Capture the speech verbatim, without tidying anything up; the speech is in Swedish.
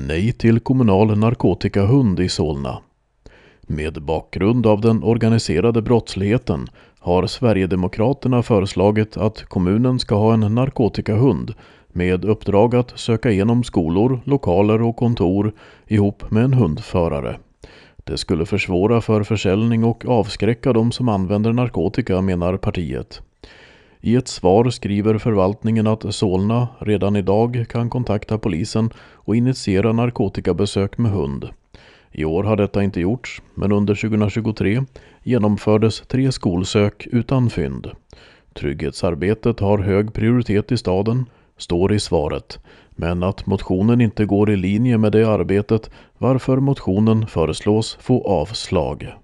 Nej till kommunal narkotikahund i Solna. Med bakgrund av den organiserade brottsligheten har Sverigedemokraterna föreslagit att kommunen ska ha en narkotikahund med uppdrag att söka igenom skolor, lokaler och kontor ihop med en hundförare. Det skulle försvåra för försäljning och avskräcka de som använder narkotika, menar partiet. I ett svar skriver förvaltningen att Solna redan idag kan kontakta polisen och initiera narkotikabesök med hund. I år har detta inte gjorts, men under tjugohundratjugotre genomfördes tre skolsök utan fynd. Trygghetsarbetet har hög prioritet i staden, står i svaret, men att motionen inte går i linje med det arbetet, varför motionen föreslås få avslag.